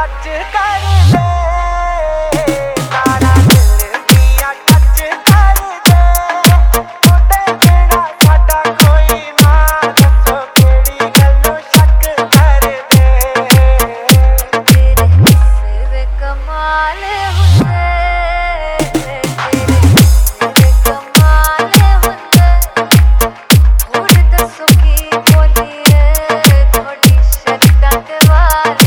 Touch कर दे सारा दिल दिया टच कर दे ओदे बिना साडा कोई ना दसो केड़ी गल्लों शक कर दे तेरे हिस्से कमाल हुंदे तेरे हिस्से कमाल हुंदे होर दसो की बोलीए थोड़ी शक्तां ते वाल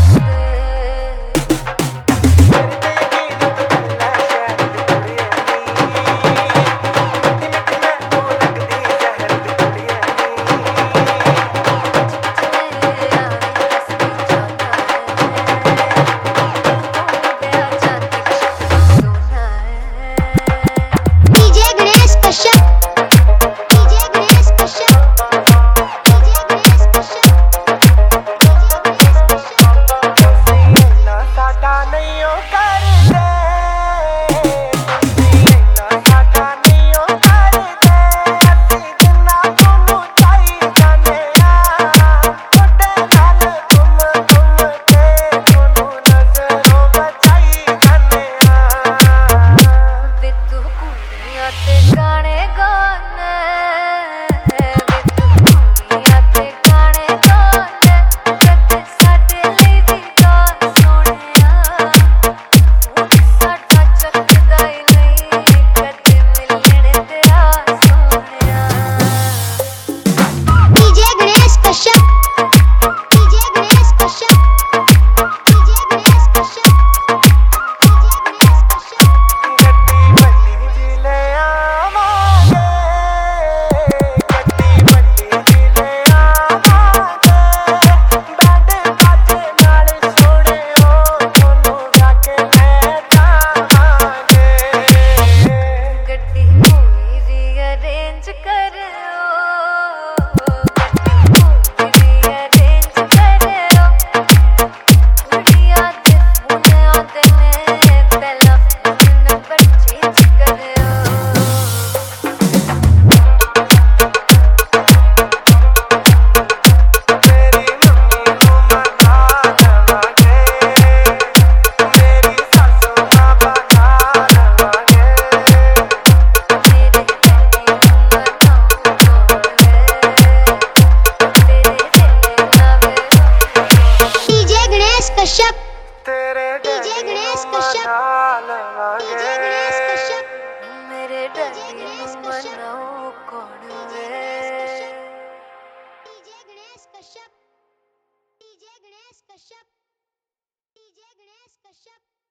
तेरे डीजे गणेश कश्यप डीजे गणेश कश्यप मेरे डैडी नू मनाओ कौन वे DJ Ganesh Kashyap DJ Ganesh Kashyap DJ Ganesh Kashyap.